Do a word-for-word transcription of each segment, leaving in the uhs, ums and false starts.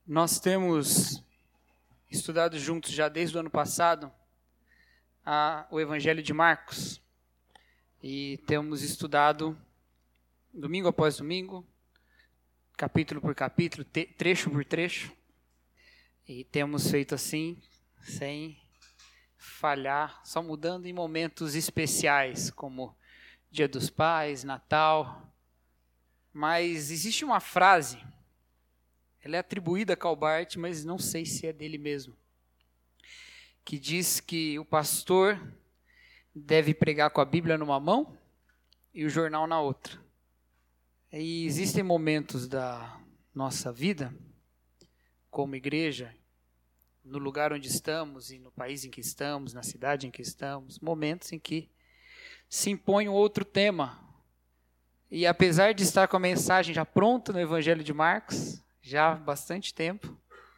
Nós temos estudado juntos já desde o ano passado a, o Evangelho de Marcos e temos estudado domingo após domingo, capítulo por capítulo, te, trecho por trecho, e temos feito assim, sem falhar, só mudando em momentos especiais, como Dia dos Pais, Natal. Mas existe uma frase, ela é atribuída a Calbart, mas não sei se é dele mesmo, que diz que o pastor deve pregar com a Bíblia numa mão e o jornal na outra. E existem momentos da nossa vida, como igreja, no lugar onde estamos e no país em que estamos, na cidade em que estamos, momentos em que se impõe um outro tema. E apesar de estar com a mensagem já pronta no Evangelho de Marcos, já há bastante tempo,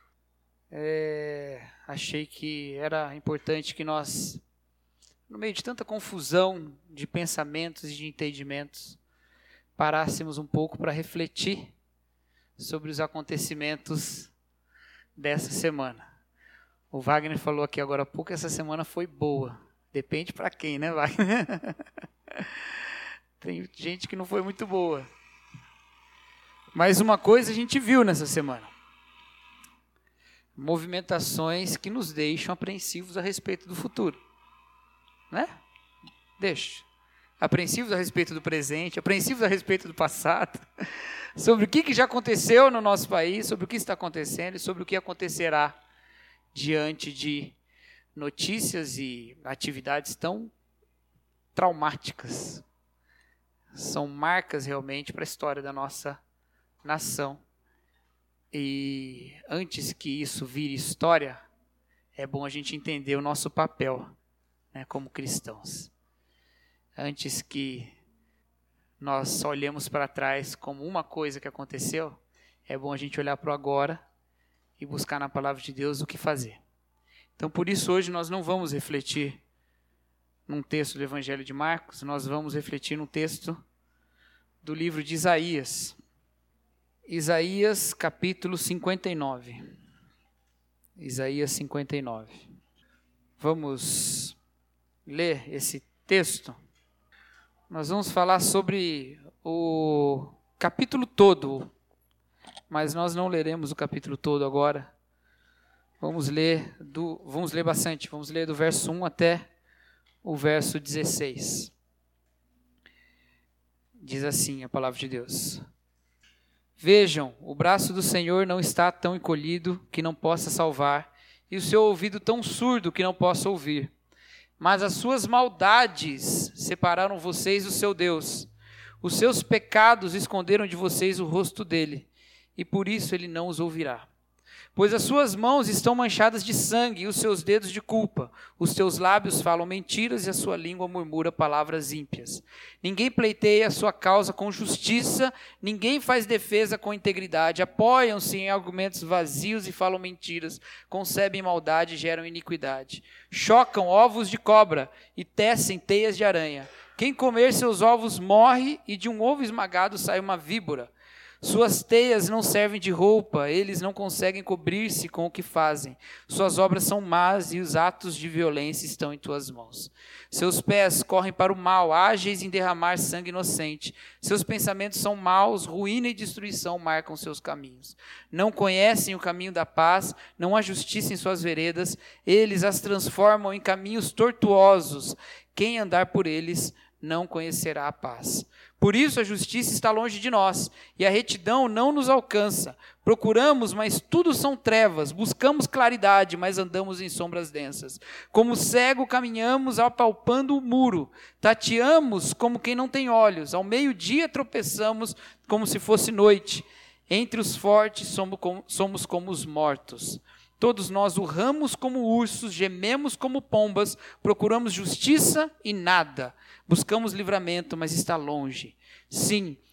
é, achei que era importante que nós, no meio de tanta confusão de pensamentos e de entendimentos, parássemos um pouco para refletir sobre os acontecimentos dessa semana. O Wagner falou aqui agora há pouco, essa semana foi boa. Depende para quem, né, Wagner? Tem gente que não foi muito boa. Mas uma coisa a gente viu nessa semana. Movimentações que nos deixam apreensivos a respeito do futuro. Né? Deixa. Apreensivos a respeito do presente, apreensivos a respeito do passado. Sobre o que já aconteceu no nosso país, sobre o que está acontecendo e sobre o que acontecerá diante de notícias e atividades tão traumáticas. São marcas realmente para a história da nossa nação. E antes que isso vire história, é bom a gente entender o nosso papel, né, como cristãos. Antes que nós só olhemos para trás como uma coisa que aconteceu, é bom a gente olhar para o agora e buscar na palavra de Deus o que fazer. Então, por isso, hoje nós não vamos refletir num texto do Evangelho de Marcos, nós vamos refletir num texto do livro de Isaías. Isaías, capítulo cinquenta e nove. Isaías cinquenta e nove. Vamos ler esse texto. Nós vamos falar sobre o capítulo todo, mas nós não leremos o capítulo todo agora. Vamos ler, do, vamos ler bastante, vamos ler do verso um até o verso dezesseis. Diz assim a palavra de Deus. Vejam, o braço do Senhor não está tão encolhido que não possa salvar, e o seu ouvido tão surdo que não possa ouvir. Mas as suas maldades separaram vocês do seu Deus. Os seus pecados esconderam de vocês o rosto dele, e por isso ele não os ouvirá. Pois as suas mãos estão manchadas de sangue e os seus dedos de culpa. Os seus lábios falam mentiras e a sua língua murmura palavras ímpias. Ninguém pleiteia a sua causa com justiça, ninguém faz defesa com integridade. Apoiam-se em argumentos vazios e falam mentiras. Concebem maldade e geram iniquidade. Chocam ovos de cobra e tecem teias de aranha. Quem comer seus ovos morre e de um ovo esmagado sai uma víbora. Suas teias não servem de roupa, eles não conseguem cobrir-se com o que fazem. Suas obras são más e os atos de violência estão em tuas mãos. Seus pés correm para o mal, ágeis em derramar sangue inocente. Seus pensamentos são maus, ruína e destruição marcam seus caminhos. Não conhecem o caminho da paz, não há justiça em suas veredas, eles as transformam em caminhos tortuosos. Quem andar por eles não conhecerá a paz. Por isso a justiça está longe de nós, e a retidão não nos alcança. Procuramos, mas tudo são trevas. Buscamos claridade, mas andamos em sombras densas. Como cego caminhamos apalpando o muro. Tateamos como quem não tem olhos. Ao meio-dia tropeçamos como se fosse noite. Entre os fortes somos como, somos como os mortos. Todos nós urramos como ursos, gememos como pombas, procuramos justiça e nada. Buscamos livramento, mas está longe. Sim,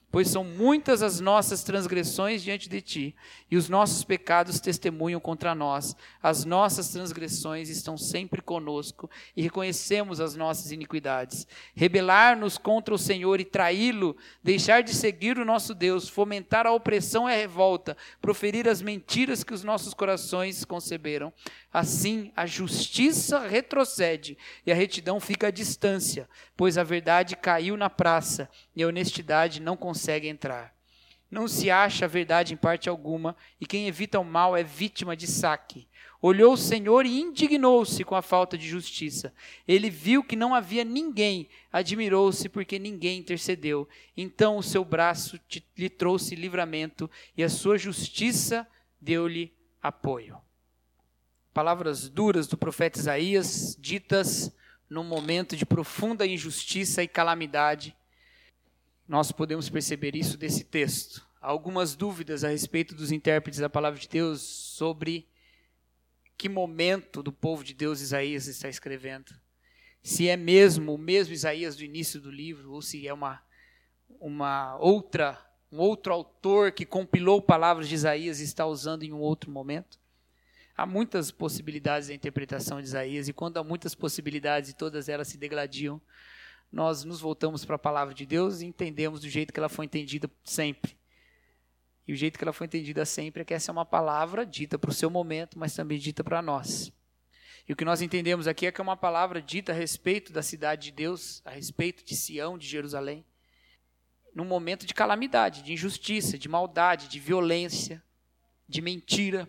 pois são muitas as nossas transgressões diante de ti, e os nossos pecados testemunham contra nós. As nossas transgressões estão sempre conosco, e reconhecemos as nossas iniquidades. Rebelar-nos contra o Senhor e traí-lo, deixar de seguir o nosso Deus, fomentar a opressão e a revolta, proferir as mentiras que os nossos corações conceberam. Assim, a justiça retrocede e a retidão fica à distância, pois a verdade caiu na praça e a honestidade não consegue entrar. Não se acha a verdade em parte alguma, e quem evita o mal é vítima de saque. Olhou o Senhor e indignou-se com a falta de justiça. Ele viu que não havia ninguém, admirou-se porque ninguém intercedeu. Então o seu braço te, lhe trouxe livramento, e a sua justiça deu-lhe apoio. Palavras duras do profeta Isaías, ditas num momento de profunda injustiça e calamidade. Nós podemos perceber isso desse texto. Há algumas dúvidas a respeito dos intérpretes da palavra de Deus sobre que momento do povo de Deus Isaías está escrevendo. Se é mesmo o mesmo Isaías do início do livro, ou se é uma, uma outra, um outro autor que compilou palavras de Isaías e está usando em um outro momento. Há muitas possibilidades da interpretação de Isaías, e quando há muitas possibilidades e todas elas se degladiam, nós nos voltamos para a palavra de Deus e entendemos do jeito que ela foi entendida sempre. E o jeito que ela foi entendida sempre é que essa é uma palavra dita para o seu momento, mas também dita para nós. E o que nós entendemos aqui é que é uma palavra dita a respeito da cidade de Deus, a respeito de Sião, de Jerusalém, num momento de calamidade, de injustiça, de maldade, de violência, de mentira,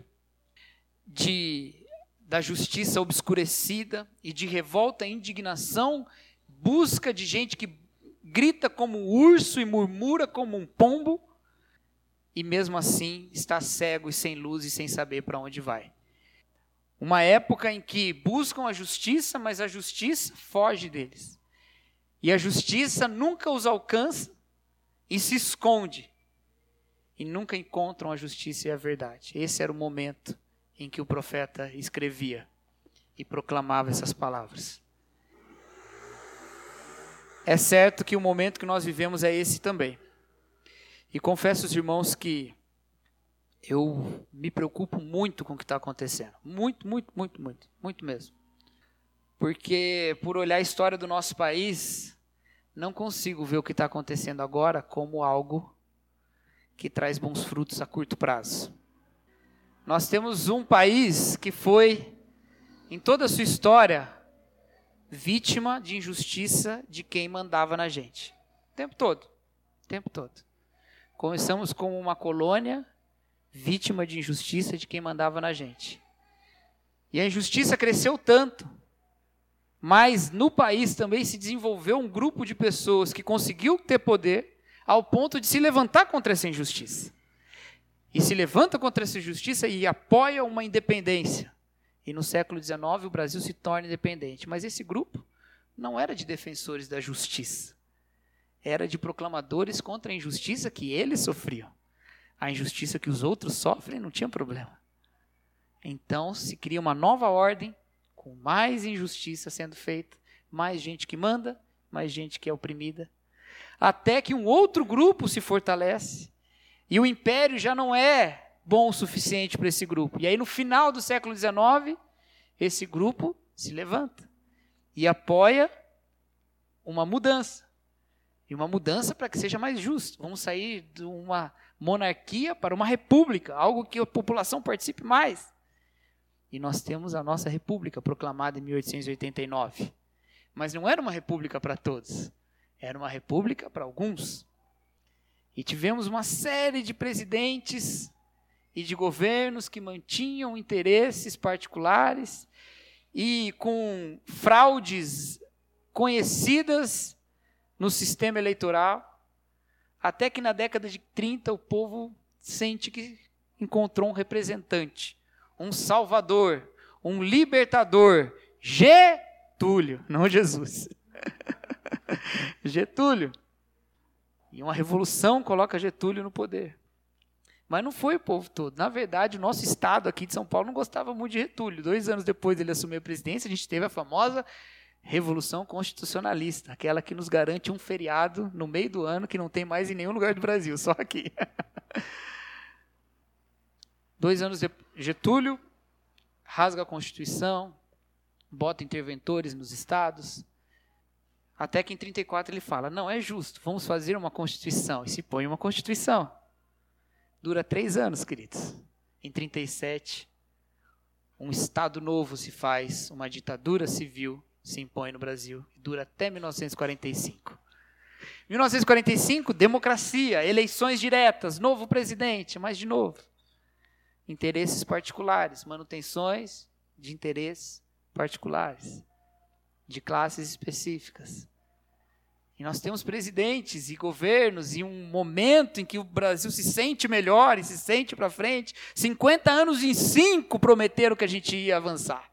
de, da justiça obscurecida e de revolta e indignação, busca de gente que grita como um urso e murmura como um pombo, e mesmo assim está cego e sem luz e sem saber para onde vai. Uma época em que buscam a justiça, mas a justiça foge deles. E a justiça nunca os alcança e se esconde. E nunca encontram a justiça e a verdade. Esse era o momento em que o profeta escrevia e proclamava essas palavras. É certo que o momento que nós vivemos é esse também. E confesso aos irmãos que eu me preocupo muito com o que está acontecendo. Muito, muito, muito, muito. Muito mesmo. Porque por olhar a história do nosso país, não consigo ver o que está acontecendo agora como algo que traz bons frutos a curto prazo. Nós temos um país que foi, em toda a sua história, vítima de injustiça de quem mandava na gente. O tempo todo. O tempo todo. Começamos como uma colônia, vítima de injustiça de quem mandava na gente. E a injustiça cresceu tanto, mas no país também se desenvolveu um grupo de pessoas que conseguiu ter poder ao ponto de se levantar contra essa injustiça. E se levanta contra essa injustiça e apoia uma independência. E no século dezenove o Brasil se torna independente. Mas esse grupo não era de defensores da justiça. Era de proclamadores contra a injustiça que eles sofriam. A injustiça que os outros sofrem não tinha problema. Então se cria uma nova ordem, com mais injustiça sendo feita, mais gente que manda, mais gente que é oprimida, até que um outro grupo se fortalece, e o império já não é bom o suficiente para esse grupo. E aí no final do século dezenove, esse grupo se levanta e apoia uma mudança. E uma mudança para que seja mais justo. Vamos sair de uma monarquia para uma república, algo que a população participe mais. E nós temos a nossa república proclamada em mil oitocentos e oitenta e nove. Mas não era uma república para todos, era uma república para alguns. E tivemos uma série de presidentes e de governos que mantinham interesses particulares e com fraudes conhecidas no sistema eleitoral, até que na década de trinta o povo sente que encontrou um representante, um salvador, um libertador, Getúlio, não Jesus. Getúlio. E uma revolução coloca Getúlio no poder. Mas não foi o povo todo. Na verdade, o nosso estado aqui de São Paulo não gostava muito de Getúlio. Dois anos depois dele assumir a presidência, a gente teve a famosa Revolução Constitucionalista, aquela que nos garante um feriado no meio do ano que não tem mais em nenhum lugar do Brasil, só aqui. Dois anos depois, Getúlio rasga a Constituição, bota interventores nos estados, até que em trinta e quatro ele fala, não é justo, vamos fazer uma Constituição, e se põe uma Constituição. Dura três anos, queridos. Em trinta e sete, um Estado novo se faz, uma ditadura civil se impõe no Brasil, e dura até mil novecentos e quarenta e cinco. mil novecentos e quarenta e cinco, democracia, eleições diretas, novo presidente, mas de novo, interesses particulares, manutenções de interesses particulares, de classes específicas. E nós temos presidentes e governos e um momento em que o Brasil se sente melhor e se sente para frente. cinquenta anos em cinco prometeram que a gente ia avançar.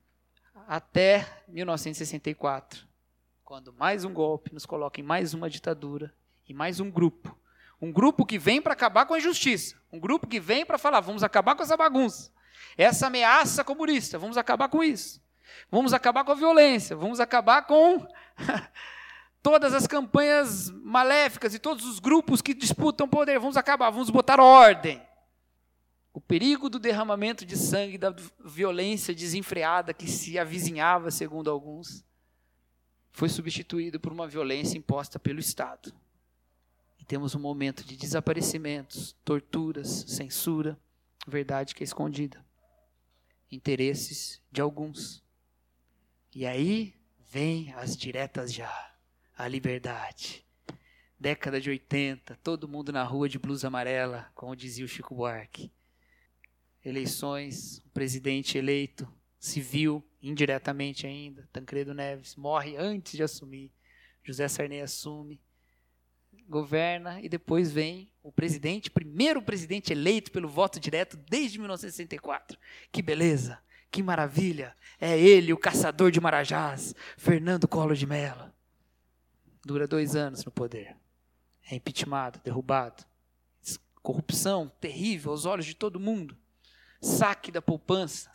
Até mil novecentos e sessenta e quatro, quando mais um golpe nos coloca em mais uma ditadura e mais um grupo. Um grupo que vem para acabar com a injustiça. Um grupo que vem para falar, vamos acabar com essa bagunça. Essa ameaça comunista, vamos acabar com isso. Vamos acabar com a violência, vamos acabar com todas as campanhas maléficas e todos os grupos que disputam poder. Vamos acabar, vamos botar ordem. O perigo do derramamento de sangue, da violência desenfreada que se avizinhava, segundo alguns, foi substituído por uma violência imposta pelo Estado. E temos um momento de desaparecimentos, torturas, censura, verdade que é escondida, interesses de alguns. E aí vem as diretas já, a liberdade. Década de oitenta, todo mundo na rua de blusa amarela, como dizia o Chico Buarque. Eleições, o presidente eleito, civil, indiretamente ainda, Tancredo Neves, morre antes de assumir, José Sarney assume, governa e depois vem o presidente, primeiro presidente eleito pelo voto direto desde mil novecentos e sessenta e quatro. Que beleza, que maravilha, é ele, o caçador de Marajás, Fernando Collor de Mello. Dura dois anos no poder, é impeachmentado, derrubado, corrupção terrível aos olhos de todo mundo. Saque da poupança,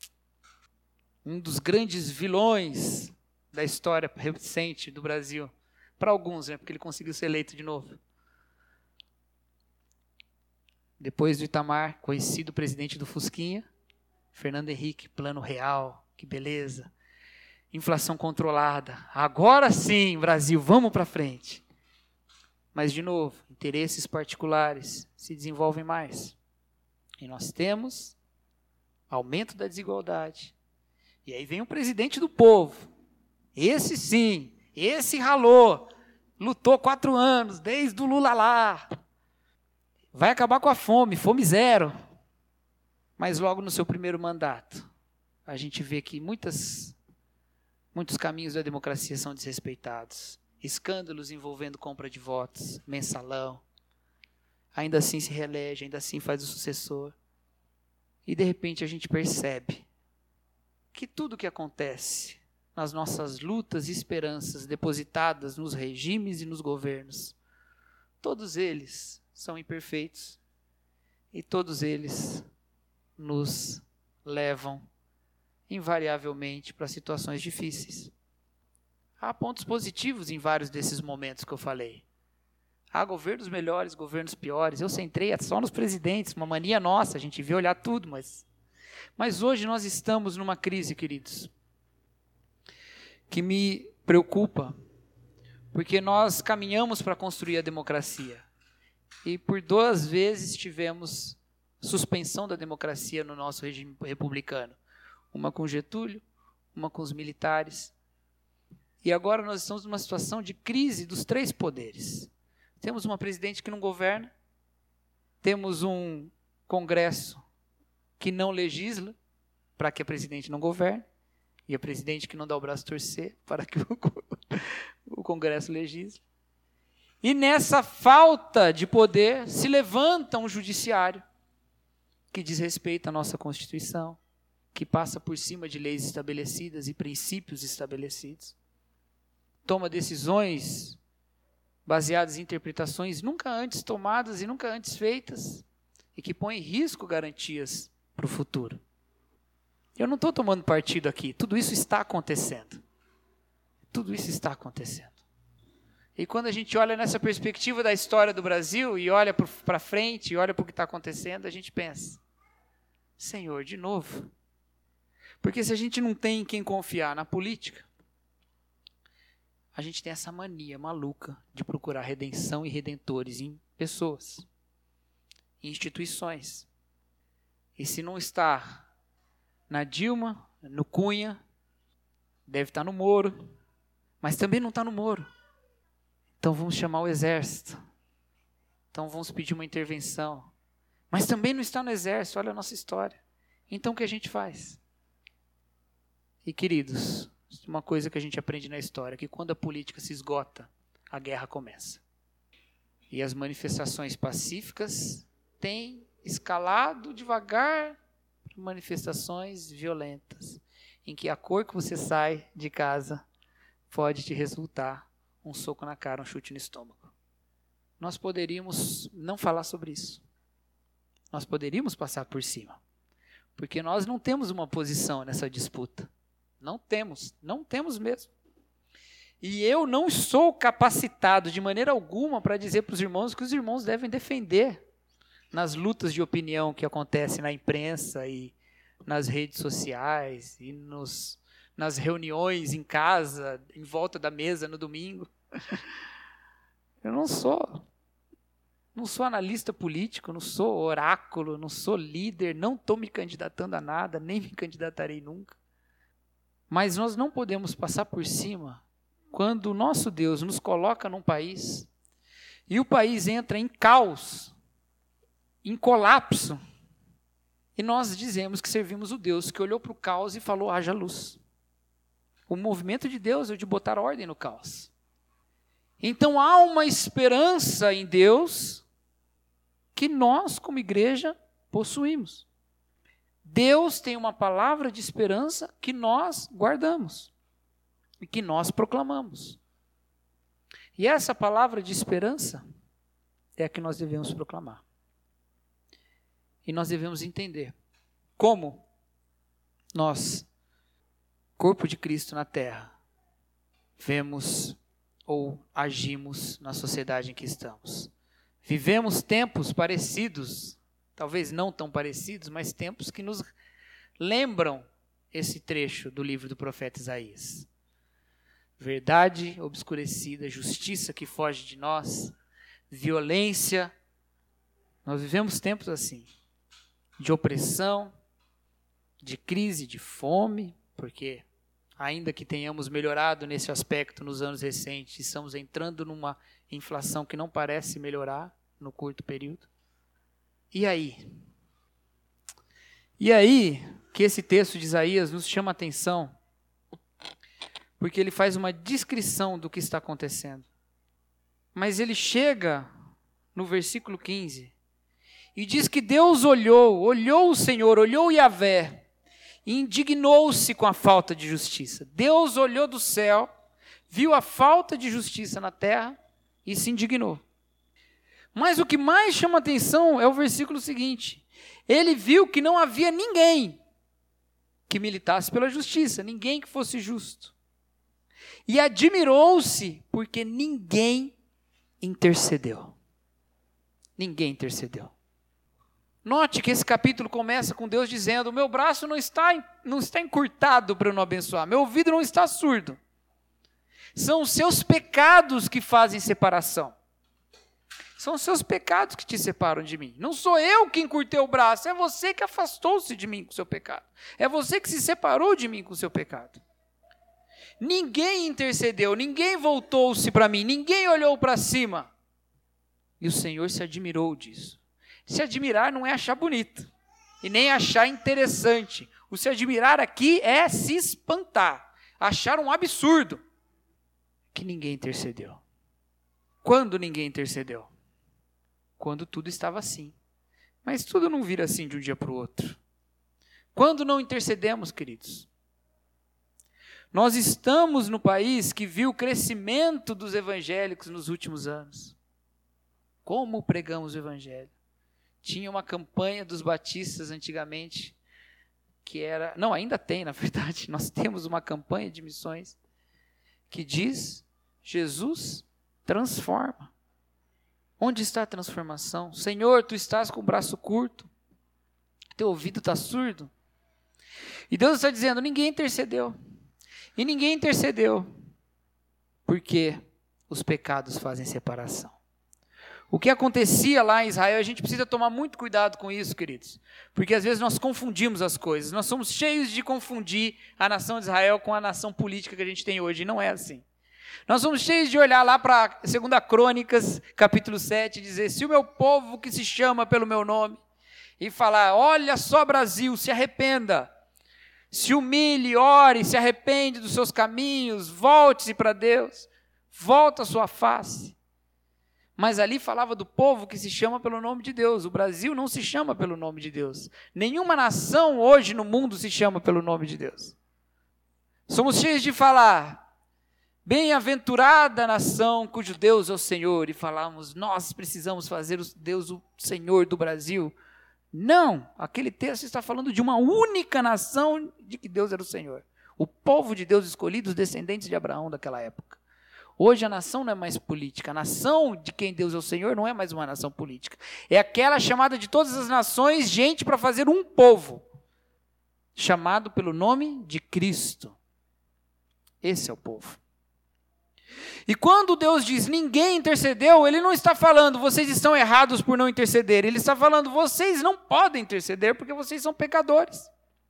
um dos grandes vilões da história recente do Brasil, para alguns, né, porque ele conseguiu ser eleito de novo. Depois do Itamar, conhecido presidente do Fusquinha, Fernando Henrique, plano real, que beleza, inflação controlada, agora sim, Brasil, vamos para frente. Mas, de novo, interesses particulares se desenvolvem mais. E nós temos aumento da desigualdade. E aí vem o presidente do povo. Esse sim, esse ralou, lutou quatro anos, desde o Lula lá. Vai acabar com a fome, fome zero. Mas logo no seu primeiro mandato, a gente vê que muitas, muitos caminhos da democracia são desrespeitados. Escândalos envolvendo compra de votos, mensalão. Ainda assim se reelege, ainda assim faz o sucessor. E de repente a gente percebe que tudo que acontece nas nossas lutas e esperanças depositadas nos regimes e nos governos, todos eles são imperfeitos e todos eles nos levam invariavelmente para situações difíceis. Há pontos positivos em vários desses momentos que eu falei. Há governos melhores, governos piores. Eu centrei só nos presidentes, uma mania nossa, a gente vê olhar tudo, mas... Mas hoje nós estamos numa crise, queridos, que me preocupa, porque nós caminhamos para construir a democracia. E por duas vezes tivemos suspensão da democracia no nosso regime republicano. Uma com Getúlio, uma com os militares. E agora nós estamos numa situação de crise dos três poderes. Temos uma presidente que não governa, temos um Congresso que não legisla para que a presidente não governe, e a presidente que não dá o braço a torcer para que o, o Congresso legisle. E nessa falta de poder se levanta um judiciário que desrespeita a nossa Constituição, que passa por cima de leis estabelecidas e princípios estabelecidos, toma decisões baseadas em interpretações nunca antes tomadas e nunca antes feitas, e que põe em risco garantias para o futuro. Eu não estou tomando partido aqui, tudo isso está acontecendo. tudo isso está acontecendo. E quando a gente olha nessa perspectiva da história do Brasil e olha para frente e olha para o que está acontecendo, a gente pensa, Senhor, de novo. Porque se a gente não tem em quem confiar na política, a gente tem essa mania maluca de procurar redenção e redentores em pessoas, em instituições. E se não está na Dilma, no Cunha, deve estar no Moro, mas também não está no Moro. Então vamos chamar o exército. Então vamos pedir uma intervenção. Mas também não está no exército, olha a nossa história. Então o que a gente faz? E queridos, uma coisa que a gente aprende na história, que quando a política se esgota, a guerra começa. E as manifestações pacíficas têm escalado devagar para manifestações violentas, em que a cor que você sai de casa pode te resultar um soco na cara, um chute no estômago. Nós poderíamos não falar sobre isso. Nós poderíamos passar por cima. Porque nós não temos uma posição nessa disputa. Não temos, não temos mesmo. E eu não sou capacitado de maneira alguma para dizer para os irmãos que os irmãos devem defender nas lutas de opinião que acontecem na imprensa e nas redes sociais e nos, nas reuniões em casa, em volta da mesa no domingo. Eu não sou. Não sou analista político, não sou oráculo, não sou líder, não estou me candidatando a nada, nem me candidatarei nunca. Mas nós não podemos passar por cima quando o nosso Deus nos coloca num país e o país entra em caos, em colapso, e nós dizemos que servimos o Deus que olhou para o caos e falou, haja luz. O movimento de Deus é o de botar ordem no caos. Então há uma esperança em Deus que nós, como igreja, possuímos. Deus tem uma palavra de esperança que nós guardamos e que nós proclamamos. E essa palavra de esperança é a que nós devemos proclamar. E nós devemos entender como nós, corpo de Cristo na terra, vemos ou agimos na sociedade em que estamos. Vivemos tempos parecidos, talvez não tão parecidos, mas tempos que nos lembram esse trecho do livro do profeta Isaías. Verdade obscurecida, justiça que foge de nós, violência. Nós vivemos tempos assim, de opressão, de crise, de fome, porque ainda que tenhamos melhorado nesse aspecto nos anos recentes, estamos entrando numa inflação que não parece melhorar no curto período. E aí? E aí que esse texto de Isaías nos chama a atenção, porque ele faz uma descrição do que está acontecendo. Mas ele chega no versículo quinze e diz que Deus olhou, olhou o Senhor, olhou Yahvé, e indignou-se com a falta de justiça. Deus olhou do céu, viu a falta de justiça na terra e se indignou. Mas o que mais chama atenção é o versículo seguinte. Ele viu que não havia ninguém que militasse pela justiça, ninguém que fosse justo. E admirou-se porque ninguém intercedeu. Ninguém intercedeu. Note que esse capítulo começa com Deus dizendo, o meu braço não está, não está encurtado para eu não abençoar, meu ouvido não está surdo. São os seus pecados que fazem separação. São os seus pecados que te separam de mim. Não sou eu que encurtei o braço, é você que afastou-se de mim com o seu pecado. É você que se separou de mim com o seu pecado. Ninguém intercedeu, ninguém voltou-se para mim, ninguém olhou para cima. E o Senhor se admirou disso. Se admirar não é achar bonito, e nem achar interessante. O se admirar aqui é se espantar, achar um absurdo. Que ninguém intercedeu. Quando ninguém intercedeu? Quando tudo estava assim. Mas tudo não vira assim de um dia para o outro. Quando não intercedemos, queridos? Nós estamos no país que viu o crescimento dos evangélicos nos últimos anos. Como pregamos o evangelho? Tinha uma campanha dos batistas antigamente, que era... Não, ainda tem, na verdade. Nós temos uma campanha de missões que diz: Jesus transforma. Onde está a transformação? Senhor, tu estás com o braço curto, teu ouvido está surdo. E Deus está dizendo: ninguém intercedeu. E ninguém intercedeu porque os pecados fazem separação. O que acontecia lá em Israel, a gente precisa tomar muito cuidado com isso, queridos, porque às vezes nós confundimos as coisas. Nós somos cheios de confundir a nação de Israel com a nação política que a gente tem hoje, e não é assim. Nós somos cheios de olhar lá para segunda Crônicas, capítulo sete, e dizer: se o meu povo que se chama pelo meu nome, e falar: olha só Brasil, se arrependa, se humilhe, ore, se arrepende dos seus caminhos, volte-se para Deus, volta a sua face. Mas ali falava do povo que se chama pelo nome de Deus. O Brasil não se chama pelo nome de Deus. Nenhuma nação hoje no mundo se chama pelo nome de Deus. Somos cheios de falar: bem-aventurada a nação cujo Deus é o Senhor, e falamos: nós precisamos fazer o Deus o Senhor do Brasil. Não, aquele texto está falando de uma única nação de que Deus era o Senhor. O povo de Deus escolhido, os descendentes de Abraão daquela época. Hoje a nação não é mais política. A nação de quem Deus é o Senhor não é mais uma nação política. É aquela chamada de todas as nações, gente para fazer um povo, chamado pelo nome de Cristo. Esse é o povo. E quando Deus diz: ninguém intercedeu, Ele não está falando: vocês estão errados por não interceder. Ele está falando: vocês não podem interceder porque vocês são pecadores.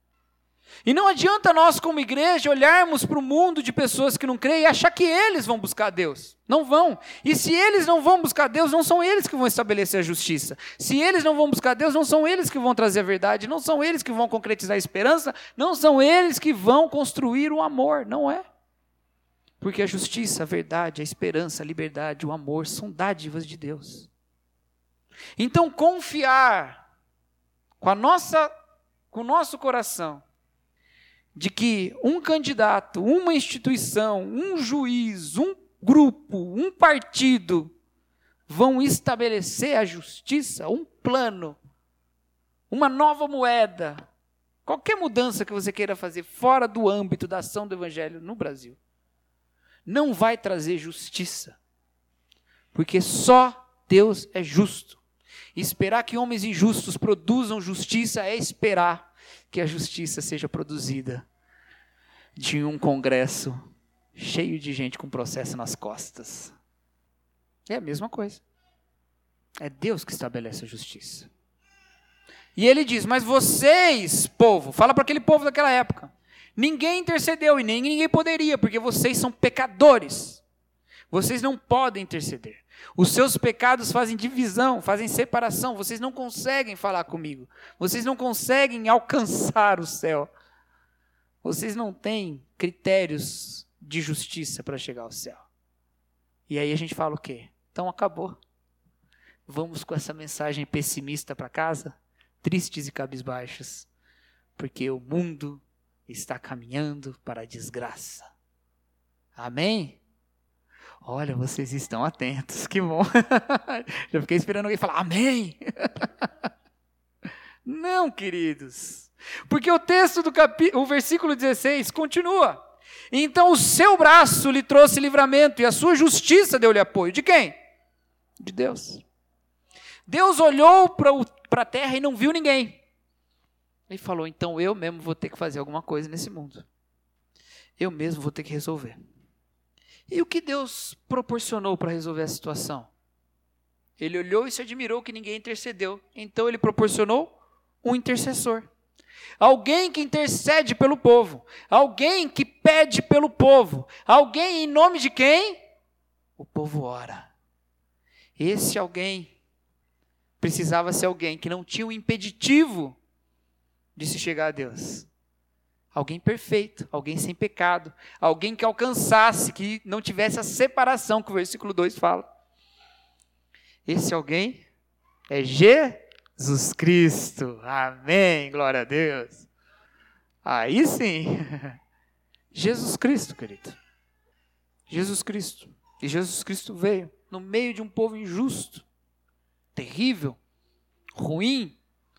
E não adianta nós, como igreja, olharmos para o mundo de pessoas que não creem e achar que eles vão buscar Deus. Não vão. E se eles não vão buscar Deus, não são eles que vão estabelecer a justiça. Se eles não vão buscar Deus, não são eles que vão trazer a verdade. Não são eles que vão concretizar a esperança. Não são eles que vão construir o amor. Não é. Porque a justiça, a verdade, a esperança, a liberdade, o amor são dádivas de Deus. Então, confiar com a nossa, com o nosso coração de que um candidato, uma instituição, um juiz, um grupo, um partido vão estabelecer a justiça, um plano, uma nova moeda, qualquer mudança que você queira fazer fora do âmbito da ação do Evangelho no Brasil, não vai trazer justiça, porque só Deus é justo. E esperar que homens injustos produzam justiça é esperar que a justiça seja produzida de um congresso cheio de gente com processo nas costas. É a mesma coisa. É Deus que estabelece a justiça. E ele diz: mas vocês, povo, fala para aquele povo daquela época, ninguém intercedeu e nem ninguém poderia, porque vocês são pecadores. Vocês não podem interceder. Os seus pecados fazem divisão, fazem separação. Vocês não conseguem falar comigo. Vocês não conseguem alcançar o céu. Vocês não têm critérios de justiça para chegar ao céu. E aí a gente fala o quê? Então acabou. Vamos com essa mensagem pessimista para casa? Tristes e cabisbaixos. Porque o mundo está caminhando para a desgraça. Amém? Olha, vocês estão atentos, que bom. Já fiquei esperando alguém falar amém. Não, queridos. Porque o texto do capítulo, o versículo dezesseis continua. Então o seu braço lhe trouxe livramento e a sua justiça deu-lhe apoio. De quem? De Deus. Deus olhou para a terra e não viu ninguém. Ele falou: então eu mesmo vou ter que fazer alguma coisa nesse mundo. Eu mesmo vou ter que resolver. E o que Deus proporcionou para resolver a situação? Ele olhou e se admirou que ninguém intercedeu. Então ele proporcionou um intercessor. Alguém que intercede pelo povo. Alguém que pede pelo povo. Alguém em nome de quem? O povo ora. Esse alguém precisava ser alguém que não tinha um impeditivo de se chegar a Deus. Alguém perfeito, alguém sem pecado, alguém que alcançasse, que não tivesse a separação que o versículo dois fala. Esse alguém é Jesus Cristo. Amém, glória a Deus. Aí sim, Jesus Cristo, querido. Jesus Cristo. E Jesus Cristo veio no meio de um povo injusto, terrível, ruim.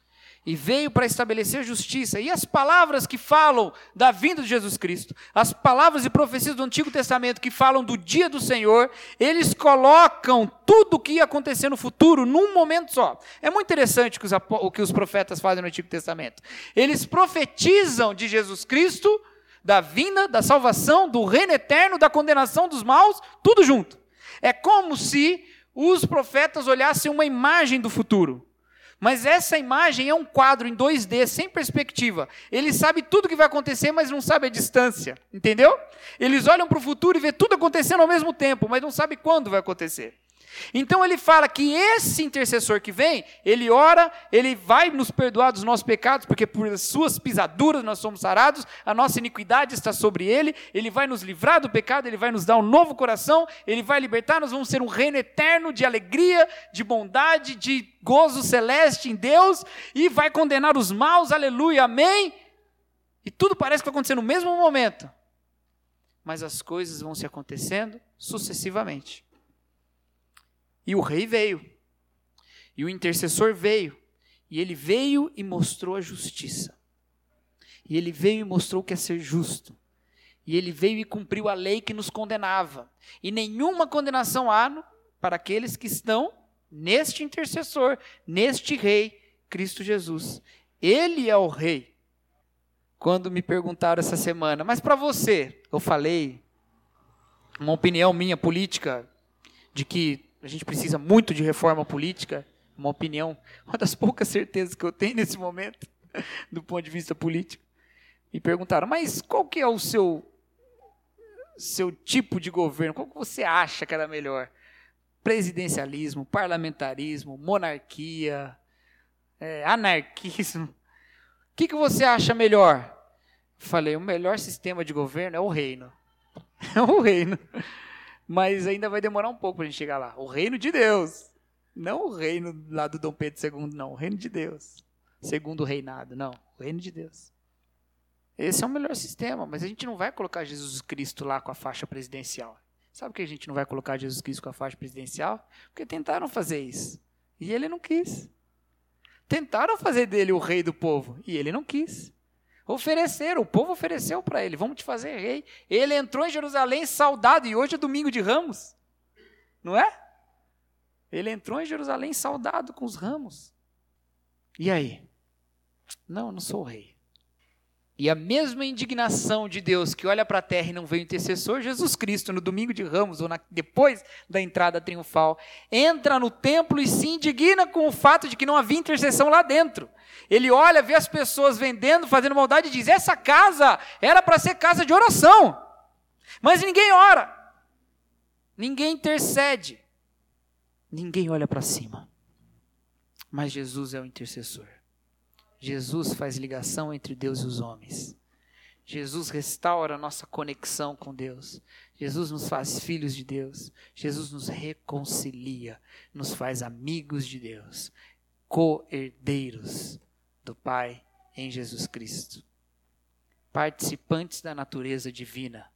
E veio para estabelecer justiça. E as palavras que falam da vinda de Jesus Cristo, as palavras e profecias do Antigo Testamento que falam do dia do Senhor, eles colocam tudo o que ia acontecer no futuro num momento só. É muito interessante o que os profetas fazem no Antigo Testamento. Eles profetizam de Jesus Cristo, da vinda, da salvação, do reino eterno, da condenação dos maus, tudo junto. É como se os profetas olhassem uma imagem do futuro. Mas essa imagem é um quadro em dois D, sem perspectiva. Ele sabe tudo o que vai acontecer, mas não sabe a distância. Entendeu? Eles olham para o futuro e vê tudo acontecendo ao mesmo tempo, mas não sabe quando vai acontecer. Então ele fala que esse intercessor que vem, ele ora, ele vai nos perdoar dos nossos pecados, porque por suas pisaduras nós somos sarados, a nossa iniquidade está sobre ele, ele vai nos livrar do pecado, ele vai nos dar um novo coração, ele vai libertar, nós vamos ser um reino eterno de alegria, de bondade, de gozo celeste em Deus, e vai condenar os maus, aleluia, amém? E tudo parece que vai acontecer no mesmo momento, mas as coisas vão se acontecendo sucessivamente. E o rei veio, e o intercessor veio, e ele veio e mostrou a justiça. E ele veio e mostrou o que é ser justo. E ele veio e cumpriu a lei que nos condenava. E nenhuma condenação há para aqueles que estão neste intercessor, neste rei, Cristo Jesus. Ele é o rei. Quando me perguntaram essa semana, mas para você, eu falei, uma opinião minha política, de que a gente precisa muito de reforma política, uma opinião, uma das poucas certezas que eu tenho nesse momento, do ponto de vista político. Me perguntaram, mas qual que é o seu, seu tipo de governo? Qual que você acha que era melhor? Presidencialismo, parlamentarismo, monarquia, é, anarquismo. O que, que você acha melhor? Falei, o melhor sistema de governo é o reino. É o reino. Mas ainda vai demorar um pouco para a gente chegar lá. O reino de Deus. Não o reino lá do Dom Pedro segundo, não. O reino de Deus. Segundo o reinado, não. O reino de Deus. Esse é o melhor sistema, mas a gente não vai colocar Jesus Cristo lá com a faixa presidencial. Sabe por que a gente não vai colocar Jesus Cristo com a faixa presidencial? Porque tentaram fazer isso. E ele não quis. Tentaram fazer dele o rei do povo. E ele não quis. Ofereceram, o povo ofereceu para ele, vamos te fazer rei. Ele entrou em Jerusalém saudado, e hoje é domingo de Ramos, não é? Ele entrou em Jerusalém saudado com os ramos. E aí? Não, eu não sou o rei. E a mesma indignação de Deus que olha para a terra e não vê o intercessor, Jesus Cristo, no domingo de Ramos, ou na, depois da entrada triunfal, entra no templo e se indigna com o fato de que não havia intercessão lá dentro. Ele olha, vê as pessoas vendendo, fazendo maldade e diz, essa casa era para ser casa de oração, mas ninguém ora, ninguém intercede, ninguém olha para cima, mas Jesus é o intercessor. Jesus faz ligação entre Deus e os homens. Jesus restaura a nossa conexão com Deus. Jesus nos faz filhos de Deus. Jesus nos reconcilia, nos faz amigos de Deus, co-herdeiros do Pai em Jesus Cristo. Participantes da natureza divina.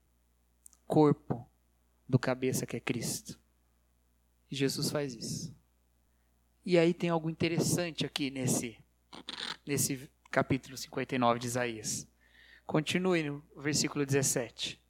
Corpo do cabeça que é Cristo. E Jesus faz isso. E aí tem algo interessante aqui nesse nesse capítulo cinquenta e nove de Isaías. Continue no versículo dezessete.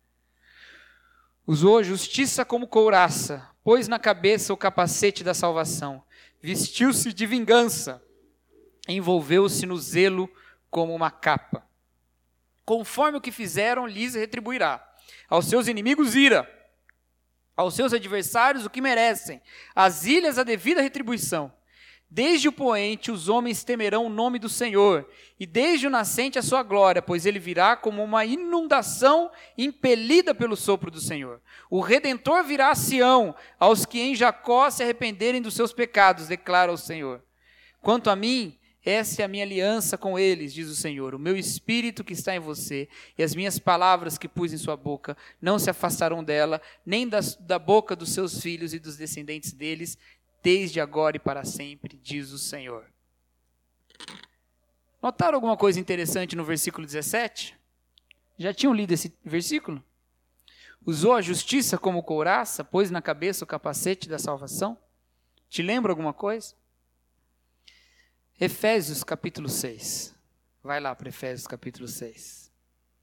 Usou a justiça como couraça, pôs na cabeça o capacete da salvação, vestiu-se de vingança, envolveu-se no zelo como uma capa. Conforme o que fizeram, lhes retribuirá. Aos seus inimigos ira, aos seus adversários o que merecem, às ilhas a devida retribuição. Desde o poente os homens temerão o nome do Senhor, e desde o nascente a sua glória, pois ele virá como uma inundação impelida pelo sopro do Senhor. O Redentor virá a Sião, aos que em Jacó se arrependerem dos seus pecados, declara o Senhor. Quanto a mim, essa é a minha aliança com eles, diz o Senhor. O meu espírito que está em você, e as minhas palavras que pus em sua boca, não se afastarão dela, nem das, da boca dos seus filhos e dos descendentes deles, desde agora e para sempre, diz o Senhor. Notaram alguma coisa interessante no versículo dezessete? Já tinham lido esse versículo? Usou a justiça como couraça, pôs na cabeça o capacete da salvação? Te lembra alguma coisa? Efésios capítulo seis. Vai lá para Efésios capítulo seis.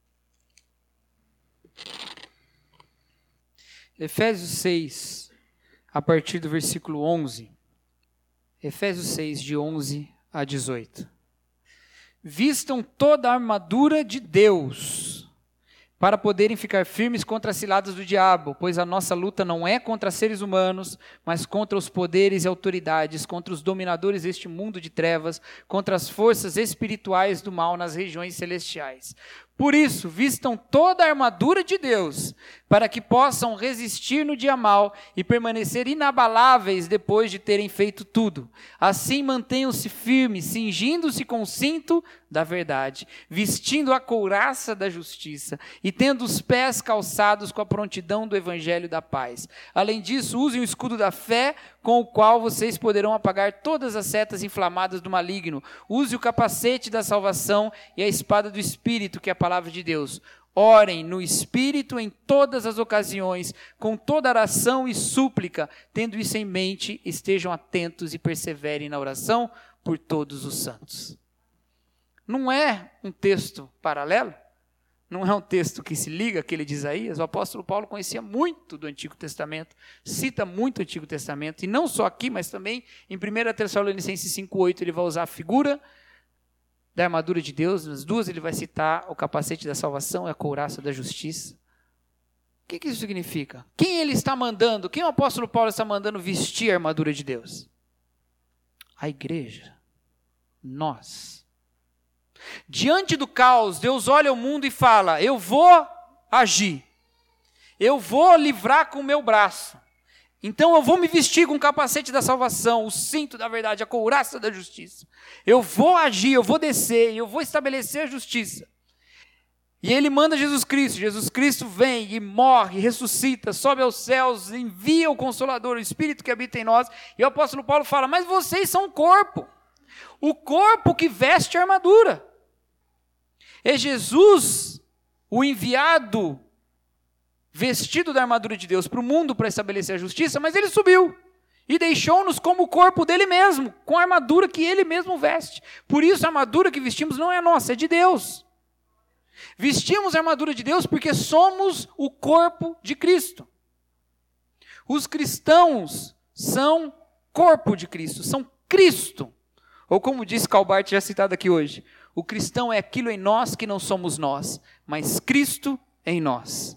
Efésios seis, a partir do versículo onze. Efésios seis, de onze a dezoito. Vistam toda a armadura de Deus, para poderem ficar firmes contra as ciladas do diabo, pois a nossa luta não é contra seres humanos, mas contra os poderes e autoridades, contra os dominadores deste mundo de trevas, contra as forças espirituais do mal nas regiões celestiais. Por isso, vistam toda a armadura de Deus, para que possam resistir no dia mau e permanecer inabaláveis depois de terem feito tudo. Assim mantenham-se firmes, cingindo-se com o cinto da verdade, vestindo a couraça da justiça e tendo os pés calçados com a prontidão do evangelho da paz. Além disso, usem o escudo da fé, com o qual vocês poderão apagar todas as setas inflamadas do maligno. Use o capacete da salvação e a espada do Espírito, que é a palavra de Deus. Orem no Espírito em todas as ocasiões, com toda oração e súplica. Tendo isso em mente, estejam atentos e perseverem na oração por todos os santos. Não é um texto paralelo? Não é um texto que se liga àquele de Isaías? O apóstolo Paulo conhecia muito do Antigo Testamento, cita muito o Antigo Testamento, e não só aqui, mas também em primeira Tessalonicenses cinco, oito, ele vai usar a figura da armadura de Deus. Nas duas ele vai citar o capacete da salvação e a couraça da justiça. O que, que isso significa? Quem ele está mandando? Quem o apóstolo Paulo está mandando vestir a armadura de Deus? A igreja. Nós. Diante do caos, Deus olha o mundo e fala: eu vou agir, eu vou livrar com o meu braço, então eu vou me vestir com o capacete da salvação, o cinto da verdade, a couraça da justiça, eu vou agir, eu vou descer, eu vou estabelecer a justiça. E ele manda Jesus Cristo, Jesus Cristo vem e morre, ressuscita, sobe aos céus, envia o Consolador, o Espírito que habita em nós, e o apóstolo Paulo fala: mas vocês são o corpo, o corpo que veste a armadura. É Jesus, o enviado, vestido da armadura de Deus para o mundo para estabelecer a justiça, mas ele subiu e deixou-nos como o corpo dele mesmo, com a armadura que ele mesmo veste. Por isso a armadura que vestimos não é nossa, é de Deus. Vestimos a armadura de Deus porque somos o corpo de Cristo. Os cristãos são corpo de Cristo, são Cristo. Ou como disse Calbart, já citado aqui hoje, o cristão é aquilo em nós que não somos nós, mas Cristo em nós.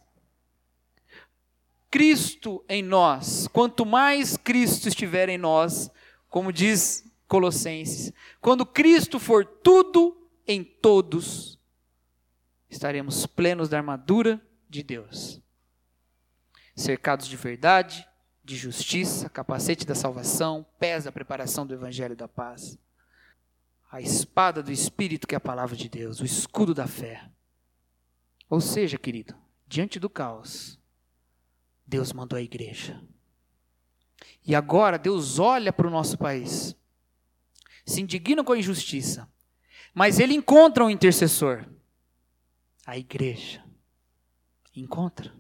Cristo em nós. Quanto mais Cristo estiver em nós, como diz Colossenses, quando Cristo for tudo em todos, estaremos plenos da armadura de Deus. Cercados de verdade, de justiça, capacete da salvação, pés da preparação do evangelho da paz. A espada do Espírito, que é a palavra de Deus, o escudo da fé. Ou seja, querido, diante do caos, Deus mandou a igreja. E agora Deus olha para o nosso país, se indigna com a injustiça, mas Ele encontra um intercessor, a igreja. Encontra.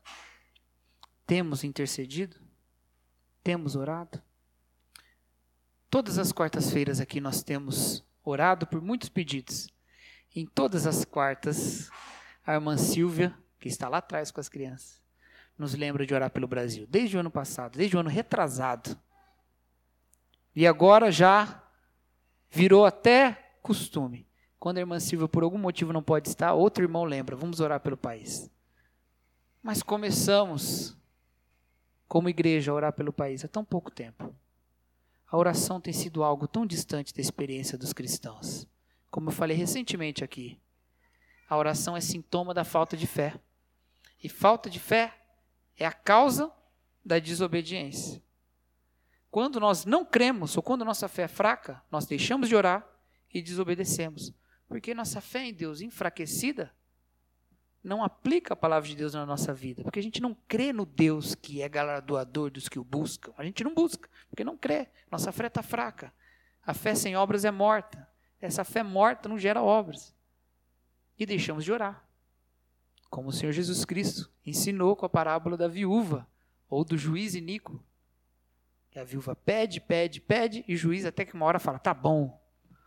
Temos intercedido? Temos orado? Todas as quartas-feiras aqui nós temos orado por muitos pedidos. Em todas as quartas, a irmã Silvia, que está lá atrás com as crianças, nos lembra de orar pelo Brasil. Desde o ano passado, desde o ano retrasado. E agora já virou até costume. Quando a irmã Silvia por algum motivo não pode estar, outro irmão lembra: vamos orar pelo país. Mas começamos, como igreja, a orar pelo país há tão pouco tempo. A oração tem sido algo tão distante da experiência dos cristãos. Como eu falei recentemente aqui, a oração é sintoma da falta de fé. E falta de fé é a causa da desobediência. Quando nós não cremos, ou quando nossa fé é fraca, nós deixamos de orar e desobedecemos. Porque nossa fé em Deus enfraquecida não aplica a palavra de Deus na nossa vida, porque a gente não crê no Deus que é galardoador dos que o buscam. A gente não busca, porque não crê. Nossa fé está fraca. A fé sem obras é morta. Essa fé morta não gera obras. E deixamos de orar. Como o Senhor Jesus Cristo ensinou com a parábola da viúva, ou do juiz iníquo. Que a viúva pede, pede, pede, e o juiz até que uma hora fala: tá bom,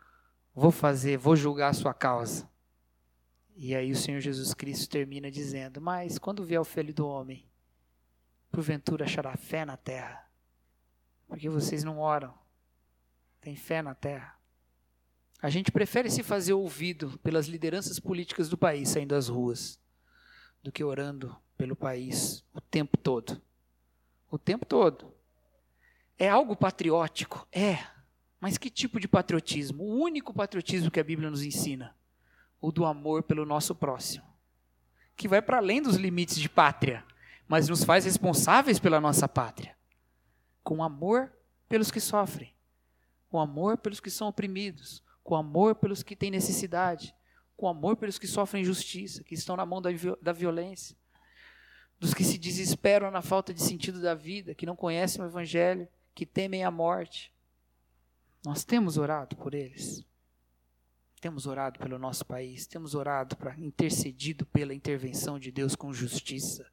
vou fazer, vou julgar a sua causa. E aí o Senhor Jesus Cristo termina dizendo, mas quando vier o Filho do Homem, porventura achará fé na terra? Porque vocês não oram, tem fé na terra. A gente prefere se fazer ouvido pelas lideranças políticas do país saindo às ruas, do que orando pelo país o tempo todo. O tempo todo. É algo patriótico? É. Mas que tipo de patriotismo? O único patriotismo que a Bíblia nos ensina. O do amor pelo nosso próximo. Que vai para além dos limites de pátria, mas nos faz responsáveis pela nossa pátria. Com amor pelos que sofrem. Com amor pelos que são oprimidos. Com amor pelos que têm necessidade. Com amor pelos que sofrem injustiça, que estão na mão da, da violência. Dos que se desesperam na falta de sentido da vida, que não conhecem o Evangelho, que temem a morte. Nós temos orado por eles. Temos orado pelo nosso país. Temos orado para intercedido pela intervenção de Deus com justiça.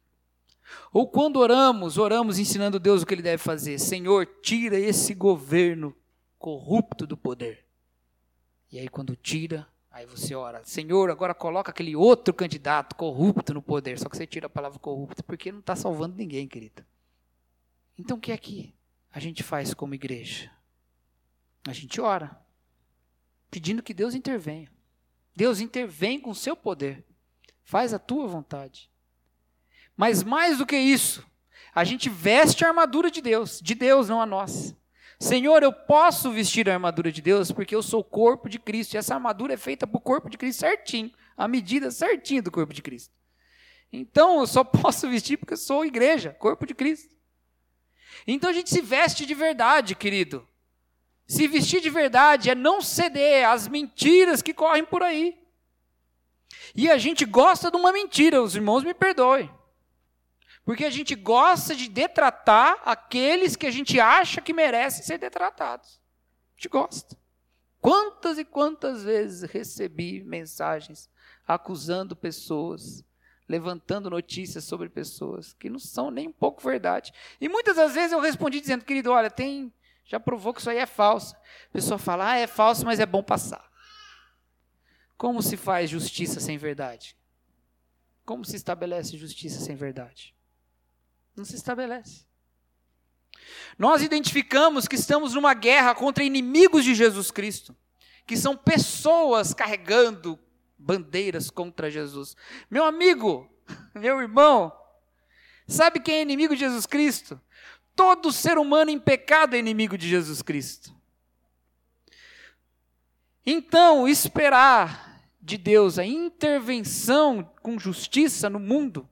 Ou quando oramos, oramos ensinando Deus o que Ele deve fazer. Senhor, tira esse governo corrupto do poder. E aí quando tira, aí você ora, Senhor, agora coloca aquele outro candidato corrupto no poder. Só que você tira a palavra corrupto, porque não está salvando ninguém, querido. Então o que é que a gente faz como igreja? A gente ora, pedindo que Deus intervenha. Deus intervém com o seu poder. Faz a tua vontade. Mas mais do que isso, a gente veste a armadura de Deus, de Deus, não a nossa. Senhor, eu posso vestir a armadura de Deus porque eu sou o corpo de Cristo. E essa armadura é feita para o corpo de Cristo certinho. A medida certinha do corpo de Cristo. Então, eu só posso vestir porque eu sou igreja, corpo de Cristo. Então, a gente se veste de verdade, querido. Se vestir de verdade é não ceder às mentiras que correm por aí. E a gente gosta de uma mentira, os irmãos me perdoem. Porque a gente gosta de detratar aqueles que a gente acha que merecem ser detratados. A gente gosta. Quantas e quantas vezes recebi mensagens acusando pessoas, levantando notícias sobre pessoas que não são nem um pouco verdade. E muitas das vezes eu respondi dizendo, querido, olha, tem, já provou que isso aí é falso. A pessoa fala, ah, é falso, mas é bom passar. Como se faz justiça sem verdade? Como se estabelece justiça sem verdade? Não se estabelece. Nós identificamos que estamos numa guerra contra inimigos de Jesus Cristo, que são pessoas carregando bandeiras contra Jesus. Meu amigo, meu irmão, sabe quem é inimigo de Jesus Cristo? Todo ser humano em pecado é inimigo de Jesus Cristo. Então, esperar de Deus a intervenção com justiça no mundo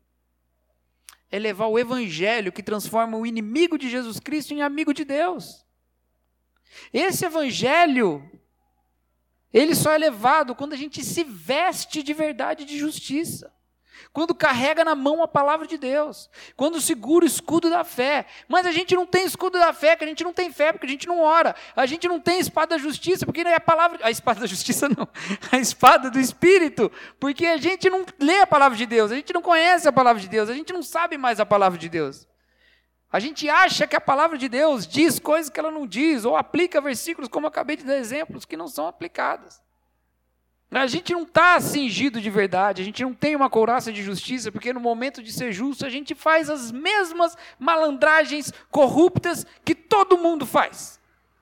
é levar o evangelho que transforma o inimigo de Jesus Cristo em amigo de Deus. Esse evangelho, ele só é levado quando a gente se veste de verdade e de justiça. Quando carrega na mão a palavra de Deus. Quando segura o escudo da fé. Mas a gente não tem escudo da fé, porque a gente não tem fé, porque a gente não ora. A gente não tem espada da justiça, porque não é a palavra... A espada da justiça não. A espada do Espírito. Porque a gente não lê a palavra de Deus. A gente não conhece a palavra de Deus. A gente não sabe mais a palavra de Deus. A gente acha que a palavra de Deus diz coisas que ela não diz. Ou aplica versículos, como eu acabei de dar exemplos, que não são aplicadas. A gente não está cingido de verdade, a gente não tem uma couraça de justiça, porque no momento de ser justo, a gente faz as mesmas malandragens corruptas que todo mundo faz.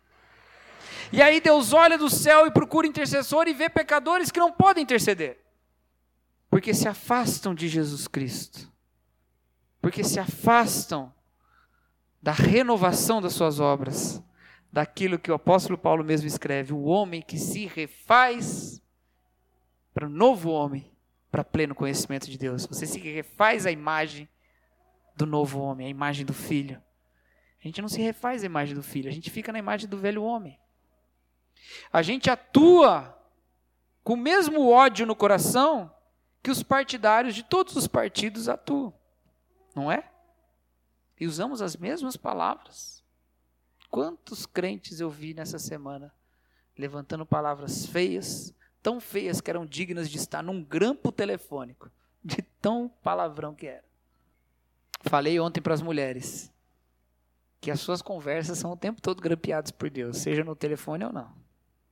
E aí Deus olha do céu e procura intercessor e vê pecadores que não podem interceder. Porque se afastam de Jesus Cristo. Porque se afastam da renovação das suas obras. Daquilo que o apóstolo Paulo mesmo escreve, o homem que se refaz para o novo homem, para pleno conhecimento de Deus. Você se refaz a imagem do novo homem, a imagem do filho. A gente não se refaz a imagem do filho, a gente fica na imagem do velho homem. A gente atua com o mesmo ódio no coração que os partidários de todos os partidos atuam. Não é? E usamos as mesmas palavras. Quantos crentes eu vi nessa semana levantando palavras feias, tão feias que eram dignas de estar num grampo telefônico, de tão palavrão que era. Falei ontem para as mulheres que as suas conversas são o tempo todo grampeadas por Deus, seja no telefone ou não.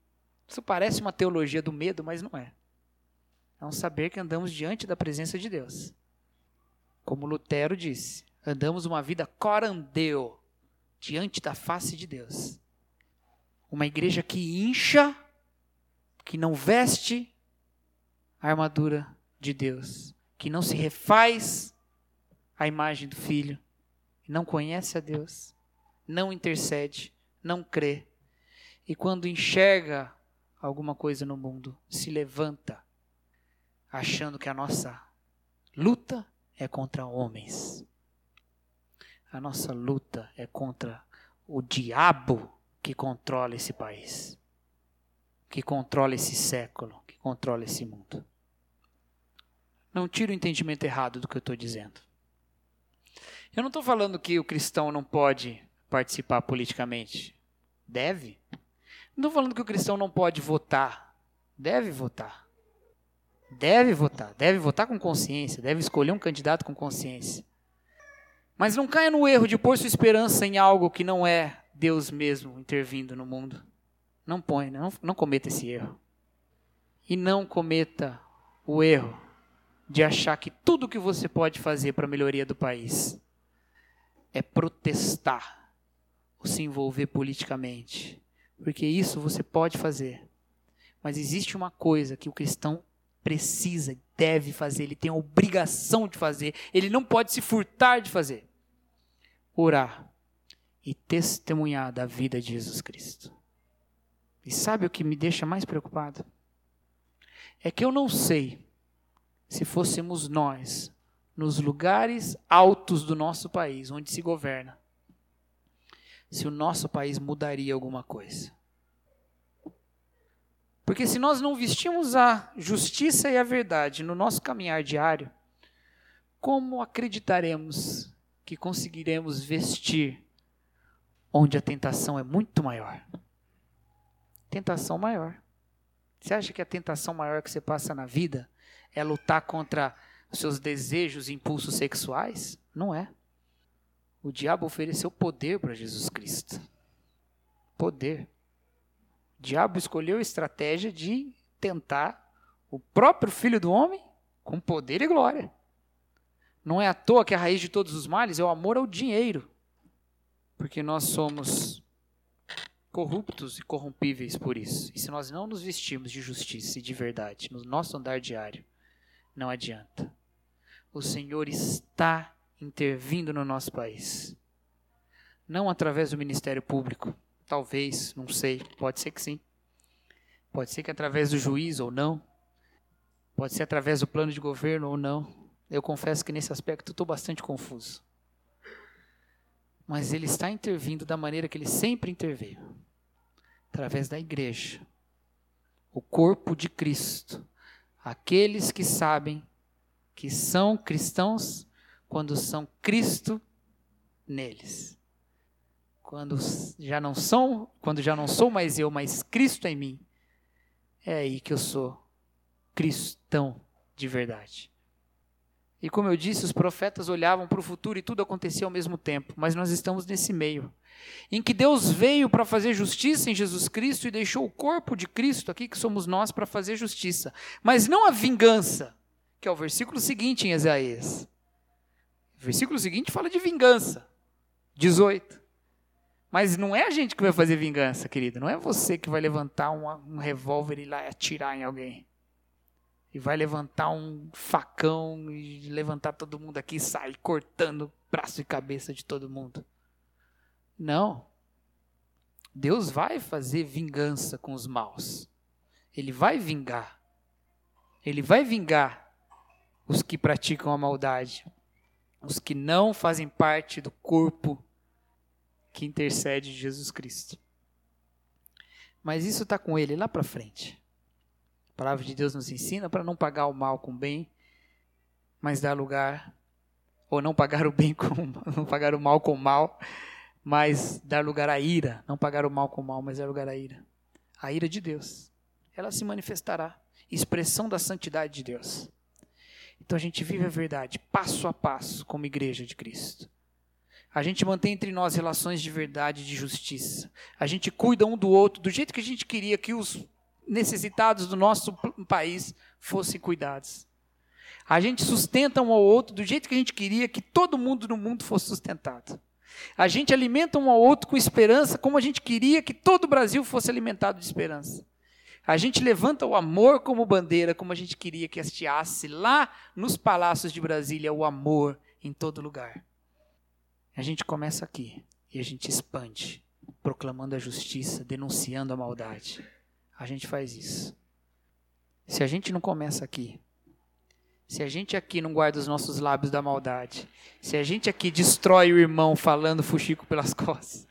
Isso parece uma teologia do medo, mas não é. É um saber que andamos diante da presença de Deus. Como Lutero disse, andamos uma vida corandeu, diante da face de Deus. Uma igreja que incha, que não veste a armadura de Deus, que não se refaz à imagem do Filho, não conhece a Deus, não intercede, não crê. E quando enxerga alguma coisa no mundo, se levanta, achando que a nossa luta é contra homens. A nossa luta é contra o diabo que controla esse país, que controla esse século, que controla esse mundo. Não tire o entendimento errado do que eu estou dizendo. Eu não estou falando que o cristão não pode participar politicamente. Deve. Não estou falando que o cristão não pode votar. Deve votar. Deve votar. Deve votar com consciência. Deve escolher um candidato com consciência. Mas não caia no erro de pôr sua esperança em algo que não é Deus mesmo intervindo no mundo. Não põe, não, não cometa esse erro. E não cometa o erro de achar que tudo que você pode fazer para a melhoria do país é protestar ou se envolver politicamente. Porque isso você pode fazer. Mas existe uma coisa que o cristão precisa, deve fazer, ele tem a obrigação de fazer, ele não pode se furtar de fazer. Orar e testemunhar da vida de Jesus Cristo. E sabe o que me deixa mais preocupado? É que eu não sei se fôssemos nós, nos lugares altos do nosso país, onde se governa, se o nosso país mudaria alguma coisa. Porque se nós não vestimos a justiça e a verdade no nosso caminhar diário, como acreditaremos que conseguiremos vestir onde a tentação é muito maior? Tentação maior. Você acha que a tentação maior que você passa na vida é lutar contra os seus desejos e impulsos sexuais? Não é. O diabo ofereceu poder para Jesus Cristo. Poder. O diabo escolheu a estratégia de tentar o próprio Filho do Homem com poder e glória. Não é à toa que a raiz de todos os males é o amor ao dinheiro. Porque nós somos corruptos e corrompíveis por isso. E se nós não nos vestirmos de justiça e de verdade no nosso andar diário, não adianta. O Senhor está intervindo no nosso país. Não através do Ministério Público. Talvez, não sei. Pode ser que sim. Pode ser que através do juiz ou não. Pode ser através do plano de governo ou não. Eu confesso que nesse aspecto estou bastante confuso. Mas Ele está intervindo da maneira que Ele sempre interveio. Através da igreja. O corpo de Cristo. Aqueles que sabem que são cristãos quando são Cristo neles. Quando já não são, quando já não sou mais eu, mas Cristo em mim. É aí que eu sou cristão de verdade. E como eu disse, os profetas olhavam para o futuro e tudo acontecia ao mesmo tempo. Mas nós estamos nesse meio, em que Deus veio para fazer justiça em Jesus Cristo e deixou o corpo de Cristo aqui, que somos nós, para fazer justiça. Mas não a vingança, que é o versículo seguinte em Isaías. O versículo seguinte fala de vingança. dezoito. Mas não é a gente que vai fazer vingança, querido. Não é você que vai levantar um, um revólver e ir lá atirar em alguém. E vai levantar um facão e levantar todo mundo aqui e sair cortando braço e cabeça de todo mundo. Não. Deus vai fazer vingança com os maus. Ele vai vingar. Ele vai vingar os que praticam a maldade. Os que não fazem parte do corpo que intercede de Jesus Cristo. Mas isso está com Ele lá para frente. A palavra de Deus nos ensina para não pagar o mal com o bem, mas dar lugar, ou não pagar o bem com, não pagar o mal com o mal, mas dar lugar à ira. Não pagar o mal com o mal, mas dar lugar à ira. A ira de Deus. Ela se manifestará. Expressão da santidade de Deus. Então a gente vive a verdade, passo a passo, como igreja de Cristo. A gente mantém entre nós relações de verdade e de justiça. A gente cuida um do outro do jeito que a gente queria que os necessitados do nosso país fossem cuidados. A gente sustenta um ao outro do jeito que a gente queria que todo mundo no mundo fosse sustentado. A gente alimenta um ao outro com esperança, como a gente queria que todo o Brasil fosse alimentado de esperança. A gente levanta o amor como bandeira, como a gente queria que hasteasse lá nos palácios de Brasília o amor em todo lugar. A gente começa aqui e a gente expande, proclamando a justiça, denunciando a maldade. A gente faz isso. Se a gente não começa aqui, se a gente aqui não guarda os nossos lábios da maldade, se a gente aqui destrói o irmão falando fuxico pelas costas,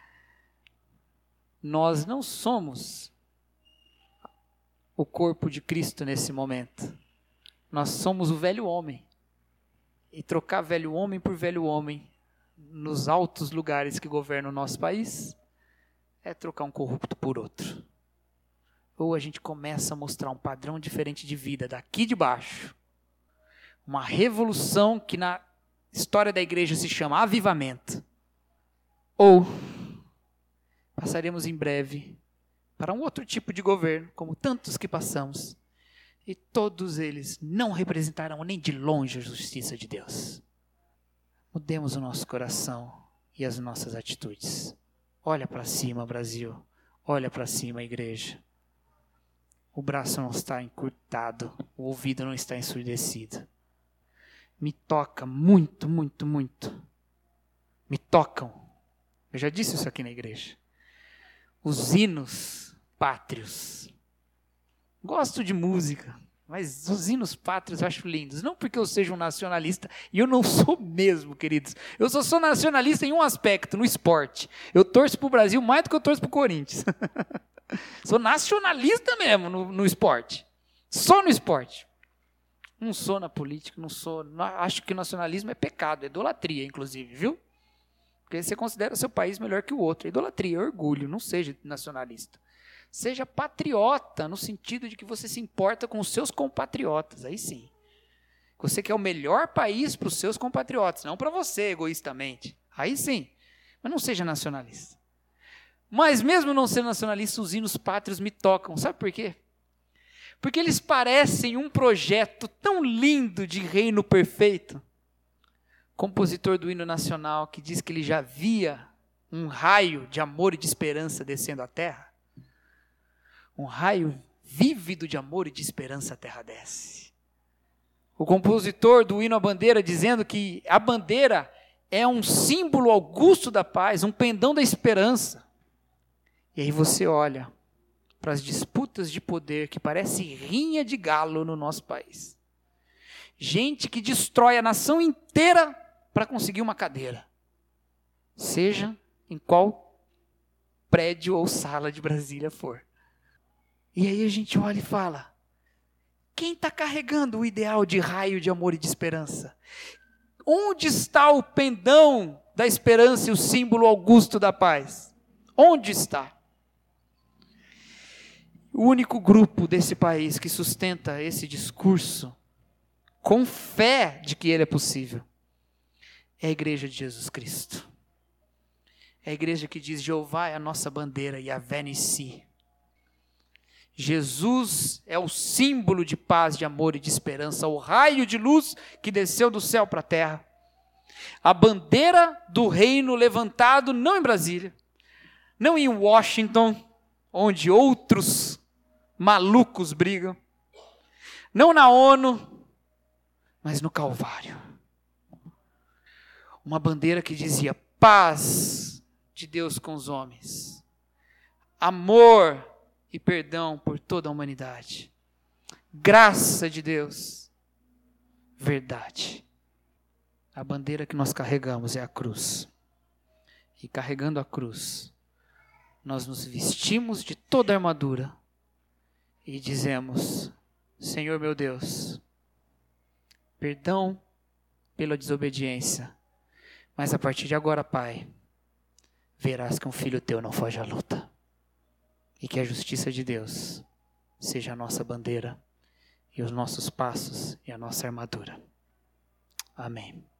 nós não somos o corpo de Cristo nesse momento. Nós somos o velho homem. E trocar velho homem por velho homem nos altos lugares que governam o nosso país é trocar um corrupto por outro. Ou a gente começa a mostrar um padrão diferente de vida daqui de baixo. Uma revolução que na história da igreja se chama avivamento. Ou passaremos em breve para um outro tipo de governo, como tantos que passamos, e todos eles não representarão nem de longe a justiça de Deus. Mudemos o nosso coração e as nossas atitudes. Olha para cima, Brasil. Olha para cima, igreja. O braço não está encurtado, o ouvido não está ensurdecido. Me toca muito, muito, muito. Me tocam. Eu já disse isso aqui na igreja. Os hinos pátrios. Gosto de música, mas os hinos pátrios eu acho lindos. Não porque eu seja um nacionalista, e eu não sou mesmo, queridos. Eu só sou nacionalista em um aspecto, no esporte. Eu torço para o Brasil mais do que eu torço para o Corinthians. Sou nacionalista mesmo no, no esporte. Só no esporte. Não sou na política, não sou. Não, acho que nacionalismo é pecado, é idolatria, inclusive, viu? Porque você considera seu país melhor que o outro. É idolatria, é orgulho, não seja nacionalista. Seja patriota, no sentido de que você se importa com os seus compatriotas, aí sim. Você quer o melhor país para os seus compatriotas, não para você, egoístamente. Aí sim, mas não seja nacionalista. Mas mesmo não sendo nacionalista, os hinos pátrios me tocam. Sabe por quê? Porque eles parecem um projeto tão lindo de reino perfeito. Compositor do hino nacional que diz que ele já via um raio de amor e de esperança descendo à terra. Um raio vívido de amor e de esperança a terra desce. O compositor do hino à bandeira dizendo que a bandeira é um símbolo augusto da paz, um pendão da esperança. E aí você olha para as disputas de poder que parece rinha de galo no nosso país. Gente que destrói a nação inteira para conseguir uma cadeira. Seja em qual prédio ou sala de Brasília for. E aí a gente olha e fala, quem está carregando o ideal de raio de amor e de esperança? Onde está o pendão da esperança e o símbolo augusto da paz? Onde está? O único grupo desse país que sustenta esse discurso com fé de que ele é possível é a igreja de Jesus Cristo. É a igreja que diz, Jeová é a nossa bandeira, Yahvé Nissi. Jesus é o símbolo de paz, de amor e de esperança, o raio de luz que desceu do céu para a terra. A bandeira do reino levantado não em Brasília, não em Washington, onde outros malucos brigam, não na ONU, mas no Calvário. Uma bandeira que dizia paz de Deus com os homens, amor e perdão por toda a humanidade, graça de Deus, verdade. A bandeira que nós carregamos é a cruz. E carregando a cruz, nós nos vestimos de toda a armadura e dizemos, Senhor meu Deus, perdão pela desobediência, mas a partir de agora, Pai, verás que um filho teu não foge à luta. E que a justiça de Deus seja a nossa bandeira e os nossos passos e a nossa armadura. Amém.